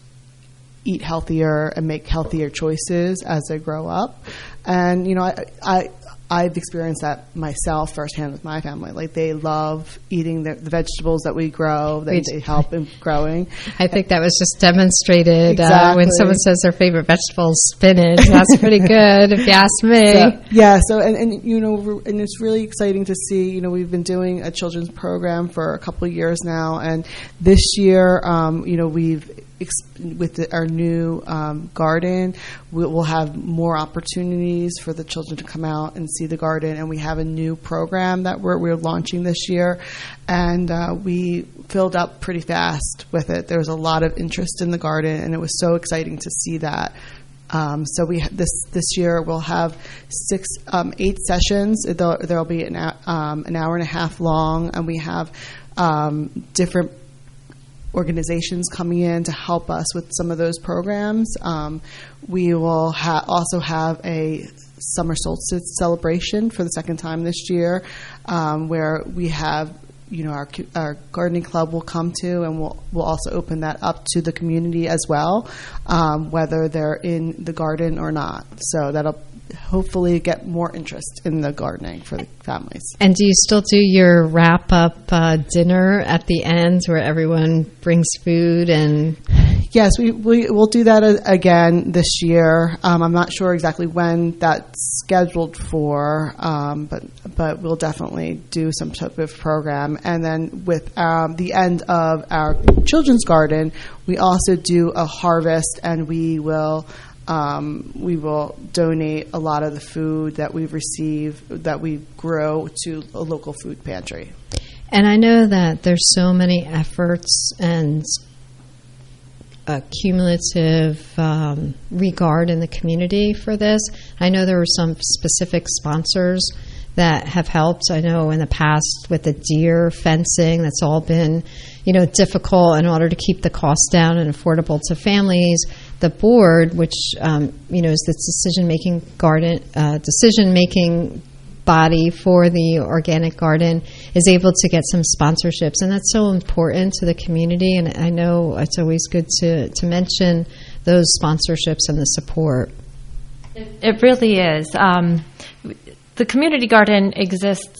eat healthier and make healthier choices as they grow up. And, you know, I, I, I've experienced that myself firsthand with my family. Like, they love eating the, the vegetables that we grow, that they help in growing. I think that was just demonstrated Exactly. uh, when someone says their favorite vegetable is spinach. That's pretty good, if you ask me. So, yeah, so, and, and, you know, and it's really exciting to see, you know, we've been doing a children's program for a couple of years now, and this year, um, you know, we've with the, our new um, garden, we'll, we'll have more opportunities for the children to come out and see the garden. And we have a new program that we're, we're launching this year, and uh, we filled up pretty fast with it. There was a lot of interest in the garden, and it was so exciting to see that. Um, so we this this year we'll have six, um, eight sessions. There'll, there'll be an, um, an hour and a half long, and we have um, different organizations coming in to help us with some of those programs. Um, we will ha- also have a summer solstice celebration for the second time this year, um, where we have, you know, our our gardening club will come to, and we'll we'll also open that up to the community as well, um, whether they're in the garden or not. So that'll hopefully get more interest in the gardening for the families. And do you still do your wrap-up uh, dinner at the end where everyone brings food and Yes, we, we will do that a- again this year. Um, I'm not sure exactly when that's scheduled for, um, but but we'll definitely do some type of program. And then with um, the end of our children's garden, we also do a harvest, and we will um, we will donate a lot of the food that we receive that we grow to a local food pantry. And I know that there's so many efforts and a cumulative um, regard in the community for this. I know there were some specific sponsors that have helped. I know in the past with the deer fencing, that's all been, you know, difficult in order to keep the costs down and affordable to families. The board, which um, you know is the decision-making garden, uh, decision-making body for the organic garden, is able to get some sponsorships, and that's so important to the community. And I know it's always good to, to mention those sponsorships and the support. It, it really is. Um, the community garden exists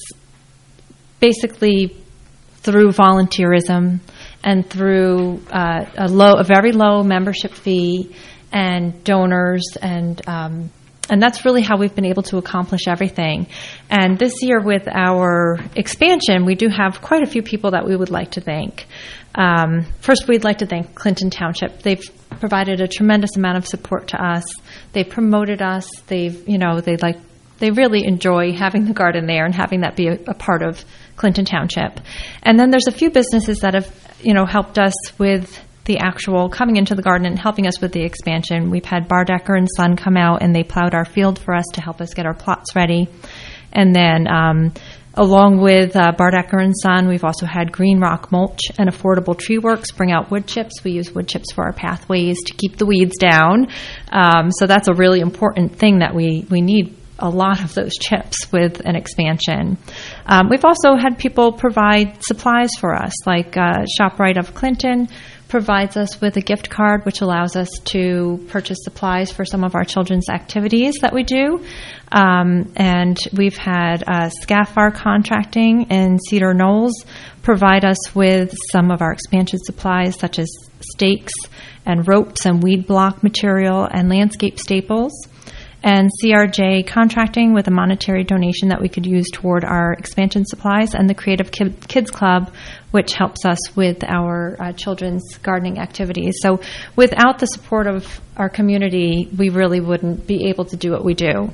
basically through volunteerism and through uh, a low, a very low membership fee and donors and um, And that's really how we've been able to accomplish everything. And this year with our expansion, we do have quite a few people that we would like to thank. Um, first, we'd like to thank Clinton Township. They've provided a tremendous amount of support to us. They've promoted us. They've, you know, they like, they really enjoy having the garden there and having that be a, a part of Clinton Township. And then there's a few businesses that have, you know, helped us with the actual coming into the garden and helping us with the expansion. We've had Bardecker and Son come out, and they plowed our field for us to help us get our plots ready. And then um, along with uh, Bardecker and Son, we've also had Green Rock Mulch and Affordable Tree Works bring out wood chips. We use wood chips for our pathways to keep the weeds down. Um, so that's a really important thing that we, we need a lot of those chips with an expansion. Um, we've also had people provide supplies for us, like uh, ShopRite of Clinton provides us with a gift card, which allows us to purchase supplies for some of our children's activities that we do. Um, and we've had uh, Scaffar Contracting in Cedar Knolls provide us with some of our expansion supplies, such as stakes and ropes and weed block material and landscape staples. And C R J Contracting with a monetary donation that we could use toward our expansion supplies, and the Creative Kids Club, which helps us with our uh, children's gardening activities. So without the support of our community, we really wouldn't be able to do what we do.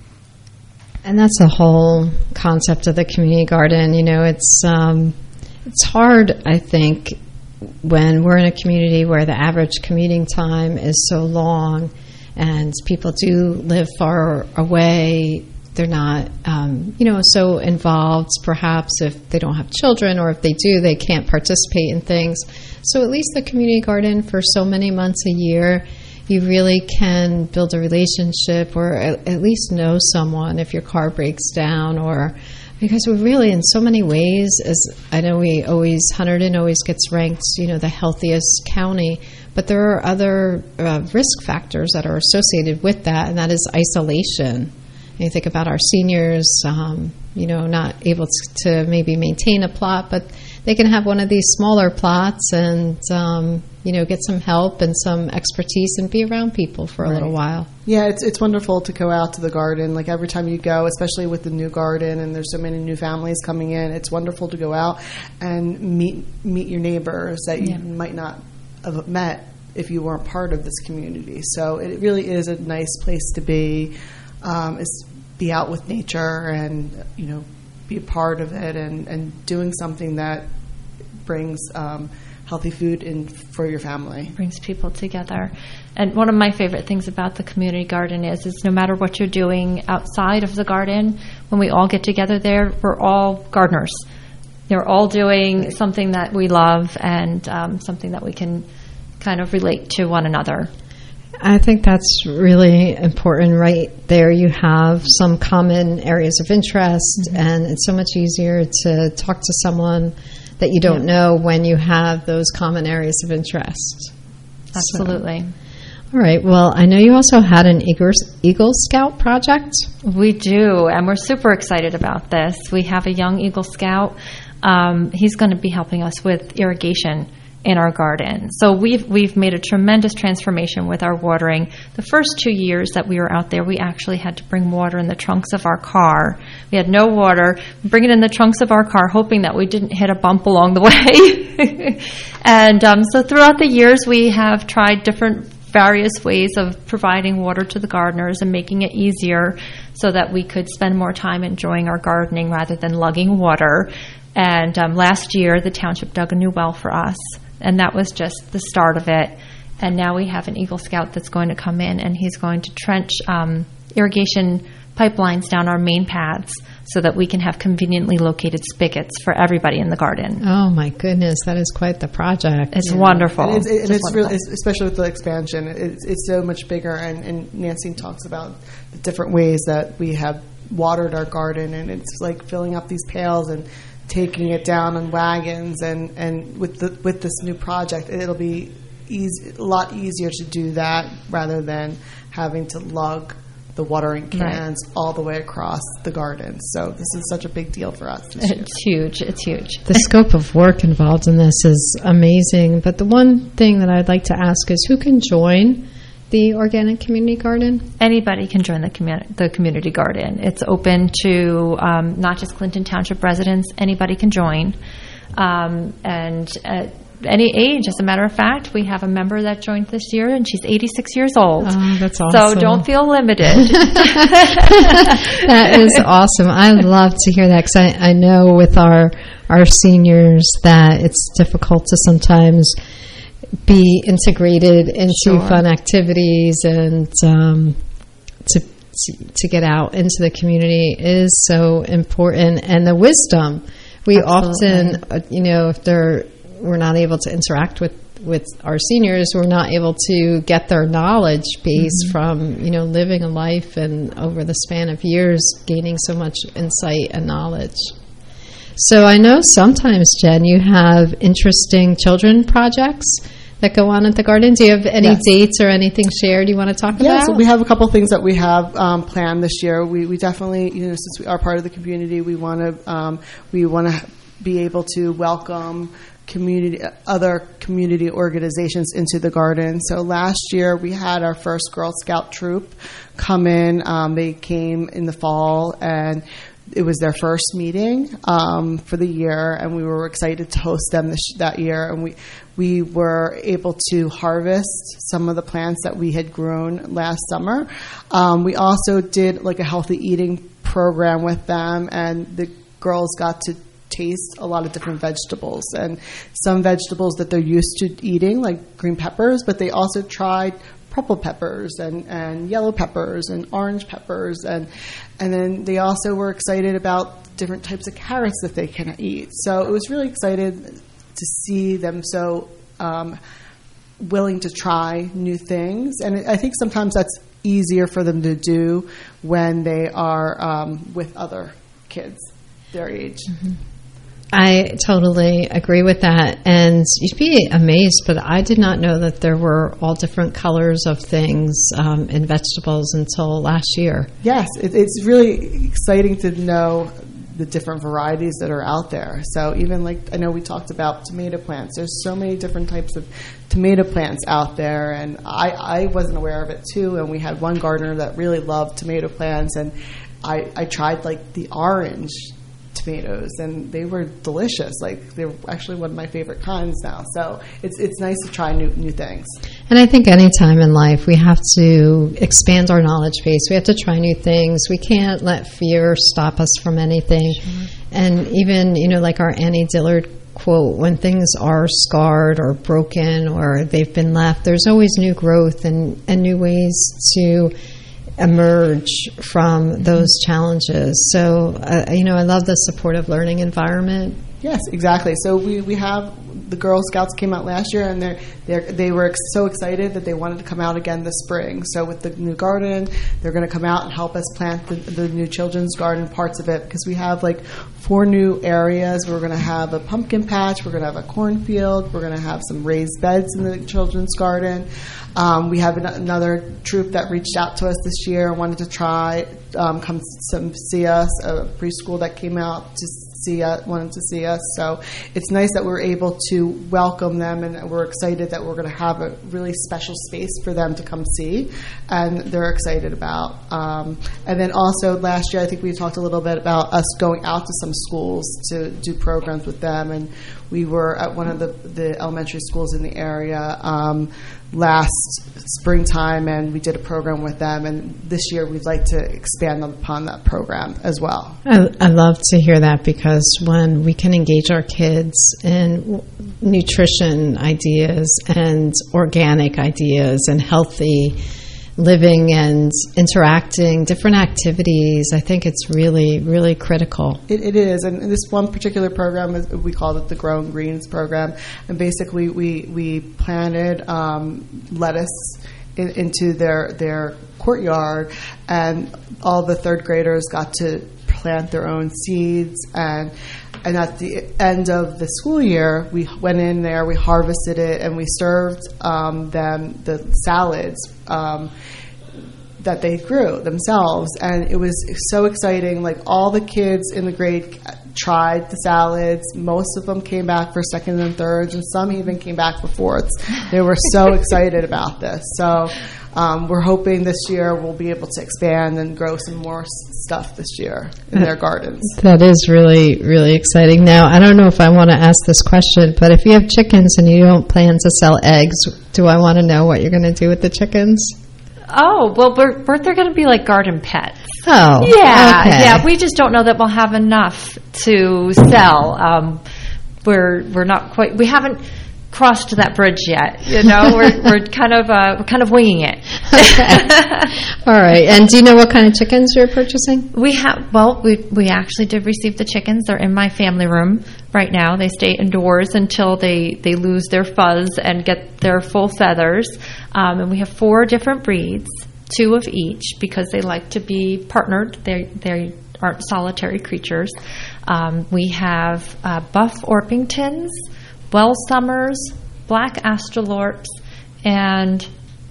And that's the whole concept of the community garden. You know, it's um, it's hard, I think, when we're in a community where the average commuting time is so long and people do live far away. They're not, um, you know, so involved, perhaps, if they don't have children, or if they do, they can't participate in things. So at least the community garden, for so many months a year, you really can build a relationship, or at, at least know someone if your car breaks down, or because we really, in so many ways, as I know we always, Hunterdon always gets ranked, you know, the healthiest county, but there are other uh, risk factors that are associated with that, and that is isolation. And you think about our seniors, um, you know, not able to, to maybe maintain a plot, but they can have one of these smaller plots and, um, you know, get some help and some expertise and be around people for a Right. little while. Yeah, it's it's wonderful to go out to the garden. Like every time you go, especially with the new garden, and there's so many new families coming in, it's wonderful to go out and meet meet your neighbors that you Yeah. might not have met if you weren't part of this community. So it really is a nice place to be. Um, is be out with nature and, you know, be a part of it, and, and doing something that brings um, healthy food in for your family. Brings people together. And one of my favorite things about the community garden is, is no matter what you're doing outside of the garden, when we all get together there, we're all gardeners. They're all doing right. something that we love, and um, something that we can kind of relate to one another. I think that's really important. Right there, you have some common areas of interest, mm-hmm. and it's so much easier to talk to someone that you don't yeah. know when you have those common areas of interest. Absolutely. So, all right. Well, I know you also had an Eagle, Eagle Scout project. We do, and we're super excited about this. We have a young Eagle Scout. Um, he's going to be helping us with irrigation in our garden. So we've we've made a tremendous transformation with our watering. The first two years that we were out there, we actually had to bring water in the trunks of our car. We had no water, bring it in the trunks of our car, hoping that we didn't hit a bump along the way. and um, so throughout the years, we have tried different various ways of providing water to the gardeners and making it easier so that we could spend more time enjoying our gardening rather than lugging water. And um, last year, the township dug a new well for us, and that was just the start of it. And now we have an Eagle Scout that's going to come in, and he's going to trench um, irrigation pipelines down our main paths so that we can have conveniently located spigots for everybody in the garden. Oh, my goodness. That is quite the project. It's yeah. wonderful. And it's, it, and it's, it's really, especially with the expansion, it's, it's so much bigger. And, and Nancy talks about the different ways that we have watered our garden, and it's like filling up these pails and taking it down on wagons, and, and with the with this new project, it'll be easy, a lot easier to do that rather than having to lug the watering cans right. all the way across the garden. So this is such a big deal for us this year. It's huge. It's huge. The scope of work involved in this is amazing. But the one thing that I'd like to ask is who can join the organic community garden? Anybody can join the community the community garden. It's open to um, not just Clinton Township residents. Anybody can join, um, and at any age. As a matter of fact, we have a member that joined this year, and she's eighty-six years old. Oh, that's awesome! So don't feel limited. That is awesome. I love to hear that, because I, I know with our our seniors that it's difficult to sometimes be integrated into Sure. fun activities, and um, to, to to get out into the community is so important. And the wisdom we Absolutely. often, uh, you know, if they're we're not able to interact with with our seniors, we're not able to get their knowledge base Mm-hmm. from, you know, living a life and over the span of years gaining so much insight and knowledge. So I know sometimes, Jen, you have interesting children projects that go on at the garden. Do you have any Yes. dates or anything shared you want to talk Yeah, about? so we have a couple things that we have um, planned this year. We we definitely, you know, since we are part of the community, we want to um, we want to be able to welcome community other community organizations into the garden. So last year we had our first Girl Scout troop come in. Um, they came in the fall, and it was their first meeting um, for the year, and we were excited to host them this, that year. And we we were able to harvest some of the plants that we had grown last summer. Um, we also did like a healthy eating program with them, and the girls got to taste a lot of different vegetables, and some vegetables that they're used to eating, like green peppers, but they also tried purple peppers and, and yellow peppers and orange peppers, and and then they also were excited about different types of carrots that they can eat. So it was really excited to see them so um, willing to try new things, and I think sometimes that's easier for them to do when they are um, with other kids their age. Mm-hmm. I totally agree with that, and you'd be amazed, but I did not know that there were all different colors of things um, in vegetables until last year. Yes, it, it's really exciting to know the different varieties that are out there. So even like, I know we talked about tomato plants. There's so many different types of tomato plants out there, and I, I wasn't aware of it too, and we had one gardener that really loved tomato plants, and I, I tried like the orange tomatoes, and they were delicious. Like, they're actually one of my favorite kinds now. So it's it's nice to try new new things. And I think any time in life we have to expand our knowledge base. We have to try new things. We can't let fear stop us from anything. Sure. And even, you know, like our Annie Dillard quote, when things are scarred or broken or they've been left, there's always new growth and, and new ways to emerge from those challenges. So, uh, you know, I love the supportive learning environment. Yes, exactly. So we, we have, the Girl Scouts came out last year, and they're, they're, they were ex- so excited that they wanted to come out again this spring. So with the new garden, they're going to come out and help us plant the, the new children's garden parts of it, because we have like four new areas. We're going to have a pumpkin patch, we're going to have a cornfield, we're going to have some raised beds in the children's garden. Um, we have an- another troop that reached out to us this year and wanted to try, um, come some see us, a preschool that came out to see us, wanted to see us. So it's nice that we're able to welcome them, and we're excited that we're going to have a really special space for them to come see, and they're excited about. Um, and then also last year, I think we talked a little bit about us going out to some schools to do programs with them, and we were at one of the, the elementary schools in the area um, last springtime, and we did a program with them, and this year we'd like to expand upon that program as well. I, I love to hear that, because when we can engage our kids in nutrition ideas and organic ideas and healthy living and interacting, different activities, I think it's really, really critical. It, it is, and this one particular program, is, we called it the Growing Greens program, and basically we, we planted um, lettuce in, into their, their courtyard, and all the third graders got to plant their own seeds, and and at the end of the school year, we went in there, we harvested it, and we served um, them the salads um, that they grew themselves. And it was so exciting. Like, all the kids in the grade tried the salads. Most of them came back for second and thirds, and some even came back for fourths. They were so excited about this. So um, we're hoping this year we'll be able to expand and grow some more stuff this year in their gardens. That is really, really exciting. Now, I don't know if I want to ask this question, but if you have chickens and you don't plan to sell eggs, do I want to know what you're going to do with the chickens? Oh, well, we're, we're, they're going to be like garden pets. Oh, yeah, okay. yeah. We just don't know that we'll have enough to sell. Um, we're we're not quite. We haven't crossed that bridge yet. You know, we're we're kind of uh, we're kind of winging it. All right. And do you know what kind of chickens you're purchasing? We have. Well, we we actually did receive the chickens. They're in my family room right now. They stay indoors until they they lose their fuzz and get their full feathers. Um, and we have four different breeds, two of each, because they like to be partnered. They they aren't solitary creatures. Um, we have uh, Buff Orpingtons, Well Summers, Black Astrolorps, and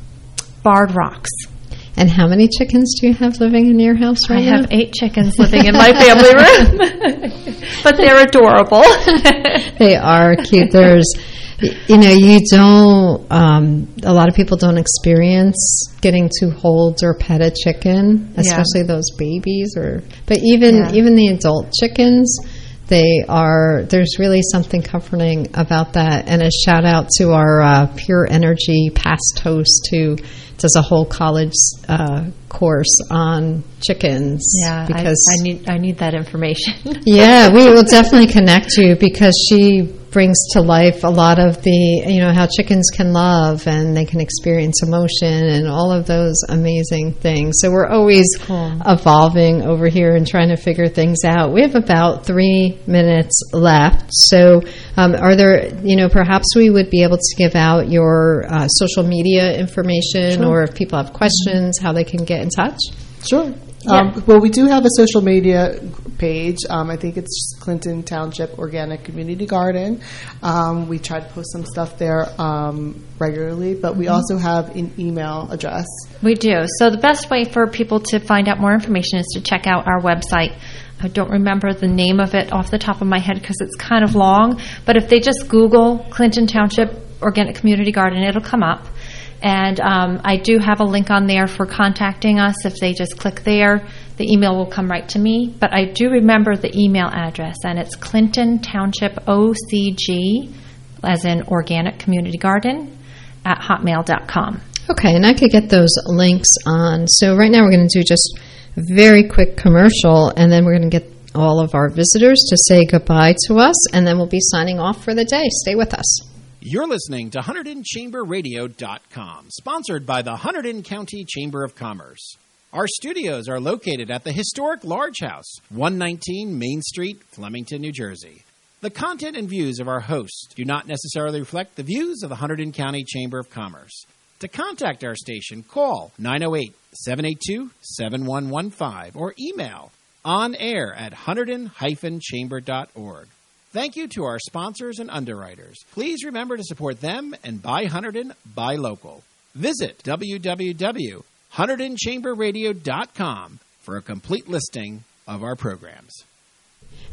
Barred Rocks. And how many chickens do you have living in your house right I now? have eight chickens living in my family room, but they're adorable. They are cute. There's, you know, you don't, um, a lot of people don't experience getting to hold or pet a chicken, especially yeah. those babies, or, but even, yeah. even the adult chickens, they are, there's really something comforting about that. And a shout out to our uh, Pure Energy past host who does a whole college uh, course on chickens. Yeah, because I, I need I need that information. Yeah, we will definitely connect you, because she brings to life a lot of the, you know, how chickens can love and they can experience emotion and all of those amazing things. So we're always cool. evolving over here and trying to figure things out. We have about three minutes left. So um, are there, you know, perhaps we would be able to give out your uh, social media information, sure. or if people have questions, mm-hmm. how they can get in touch? Sure. Yeah. Um, well, we do have a social media page. Um, I think it's Clinton Township Organic Community Garden. Um, we try to post some stuff there um, regularly, but we mm-hmm. also have an email address. We do. So the best way for people to find out more information is to check out our website. I don't remember the name of it off the top of my head because it's kind of long, but if they just Google Clinton Township Organic Community Garden, it'll come up. And um, I do have a link on there for contacting us. If they just click there, the email will come right to me. But I do remember the email address, and it's Clinton Township O C G, as in Organic Community Garden, at hotmail dot com. Okay, and I could get those links on. So right now we're going to do just a very quick commercial, and then we're going to get all of our visitors to say goodbye to us, and then we'll be signing off for the day. Stay with us. You're listening to Hunterdon Chamber Radio dot com, sponsored by the Hunterdon County Chamber of Commerce. Our studios are located at the historic Large House, one nineteen Main Street, Flemington, New Jersey. The content and views of our hosts do not necessarily reflect the views of the Hunterdon County Chamber of Commerce. To contact our station, call nine oh eight, seven eight two, seven one one five or email on air at hunterdon dash chamber dot org. Thank you to our sponsors and underwriters. Please remember to support them and buy Hunterdon, buy local. Visit w w w dot hunterdon chamber radio dot com for a complete listing of our programs.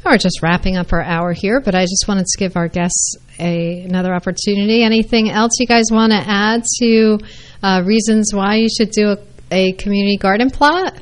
We're just wrapping up our hour here, but I just wanted to give our guests a, another opportunity. Anything else you guys want to add to uh, reasons why you should do a, a community garden plot?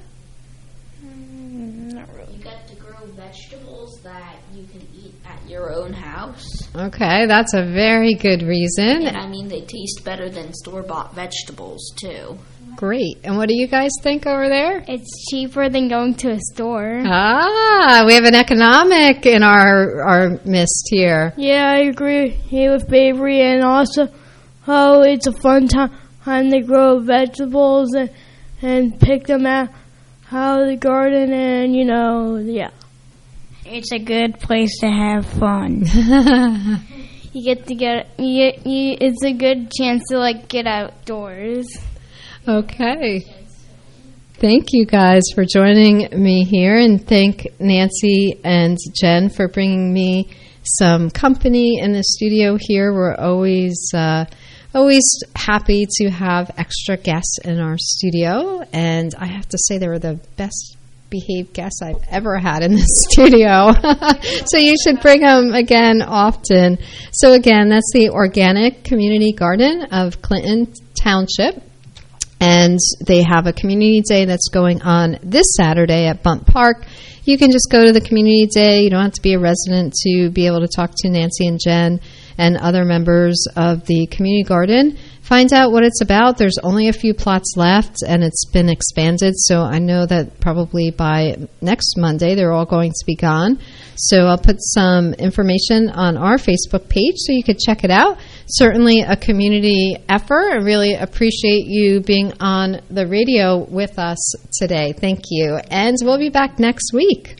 You get to grow vegetables that you can eat at your own house. Okay, that's a very good reason. And I mean, they taste better than store-bought vegetables, too. Great. And what do you guys think over there? It's cheaper than going to a store. Ah, we have an economic in our our midst here. Yeah, I agree here with Bavery, and also how it's a fun time to grow vegetables and, and pick them out out of the garden, and, you know, yeah. It's a good place to have fun. You get to get, you, you, it's a good chance to, like, get outdoors. Okay. Thank you guys for joining me here, and thank Nancy and Jen for bringing me some company in the studio here. We're always uh, always happy to have extra guests in our studio, and I have to say they were the best behaved guests I've ever had in the studio. So you should bring them again often. So again, that's the Organic Community Garden of Clinton Township. And they have a community day that's going on this Saturday at Bump Park. You can just go to the community day. You don't have to be a resident to be able to talk to Nancy and Jen and other members of the community garden. Find out what it's about. There's only a few plots left, and it's been expanded. So I know that probably by next Monday, they're all going to be gone. So I'll put some information on our Facebook page so you could check it out. Certainly a community effort. I really appreciate you being on the radio with us today. Thank you. And we'll be back next week.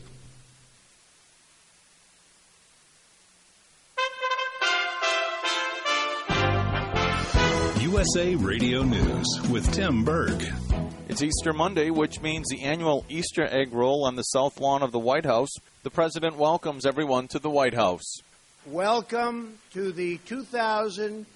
U S A Radio News with Tim Berg. It's Easter Monday, which means the annual Easter egg roll on the south lawn of the White House. The president welcomes everyone to the White House. Welcome to the two thousand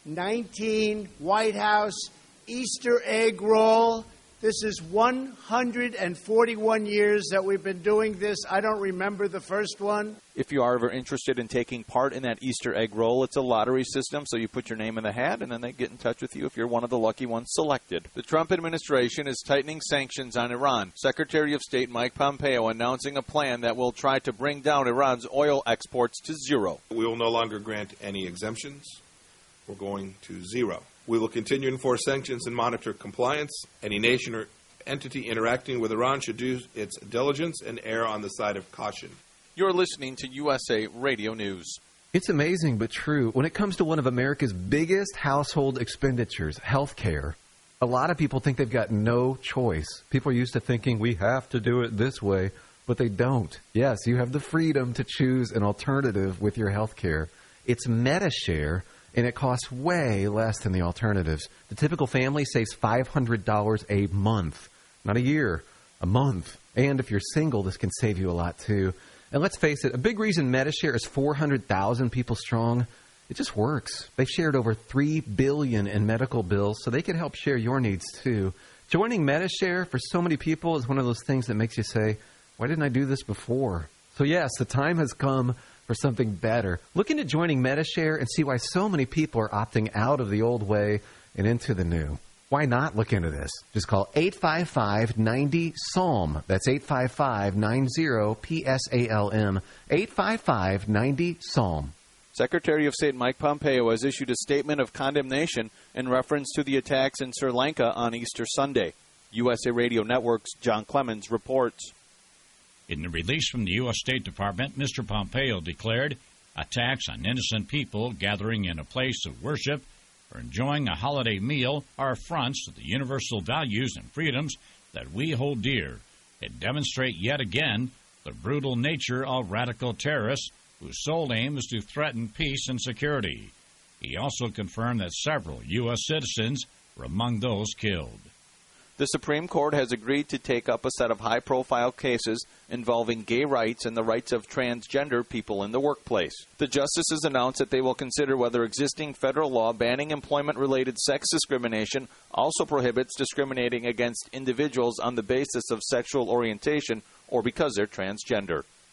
nineteen White House Easter egg roll. This is one hundred forty-one years that we've been doing this. I don't remember the first one. If you are ever interested in taking part in that Easter egg roll, it's a lottery system, so you put your name in the hat, and then they get in touch with you if you're one of the lucky ones selected. The Trump administration is tightening sanctions on Iran. Secretary of State Mike Pompeo announcing a plan that will try to bring down Iran's oil exports to zero. We will no longer grant any exemptions. We're going to zero. We will continue to enforce sanctions and monitor compliance. Any nation or entity interacting with Iran should do its diligence and err on the side of caution. You're listening to U S A Radio News. It's amazing but true. When it comes to one of America's biggest household expenditures, health care, a lot of people think they've got no choice. People are used to thinking we have to do it this way, but they don't. Yes, you have the freedom to choose an alternative with your health care. It's Medi-Share, and it costs way less than the alternatives. The typical family saves five hundred dollars a month, not a year, a month. And if you're single, this can save you a lot too. And let's face it, a big reason Medi-Share is four hundred thousand people strong. It just works. They've shared over three billion dollars in medical bills, so they can help share your needs too. Joining Medi-Share for so many people is one of those things that makes you say, why didn't I do this before? So yes, the time has come for something better. Look into joining Medi-Share and see why so many people are opting out of the old way and into the new. Why not look into this? Just call eight five five, nine zero, S A L M. That's eight five five, nine zero, P S A L M. eight five five, nine zero, S A L M. Secretary of State Mike Pompeo has issued a statement of condemnation in reference to the attacks in Sri Lanka on Easter Sunday. U S A Radio Network's John Clemens reports. In the release from the U S State Department, Mister Pompeo declared attacks on innocent people gathering in a place of worship or enjoying a holiday meal are affronts to the universal values and freedoms that we hold dear. It demonstrates yet again the brutal nature of radical terrorists whose sole aim is to threaten peace and security. He also confirmed that several U S citizens were among those killed. The Supreme Court has agreed to take up a set of high-profile cases involving gay rights and the rights of transgender people in the workplace. The justices announced that they will consider whether existing federal law banning employment-related sex discrimination also prohibits discriminating against individuals on the basis of sexual orientation or because they're transgender.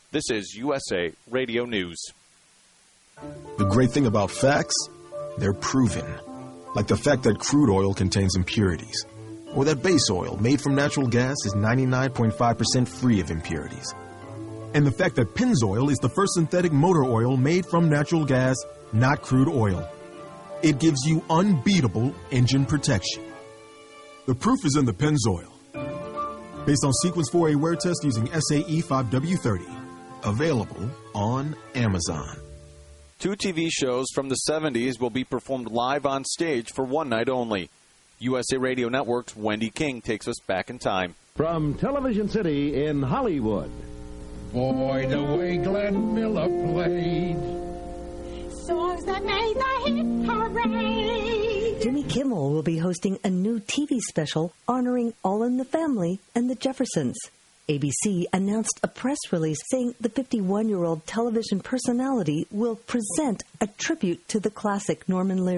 This is U S A Radio News. The great thing about facts, they're proven. Like the fact that crude oil contains impurities, or that base oil made from natural gas is ninety-nine point five percent free of impurities. And the fact that Pennzoil is the first synthetic motor oil made from natural gas, not crude oil. It gives you unbeatable engine protection. The proof is in the Pennzoil. Based on Sequence four A wear test using S A E five W thirty. Available on Amazon. Two T V shows from the seventies will be performed live on stage for one night only. U S A Radio Network's Wendy King takes us back in time. From Television City in Hollywood. Boy, the way Glenn Miller played. Songs that made the hit parade. Jimmy Kimmel will be hosting a new T V special honoring All in the Family and the Jeffersons. A B C announced a press release saying the fifty-one-year-old television personality will present a tribute to the classic Norman Lear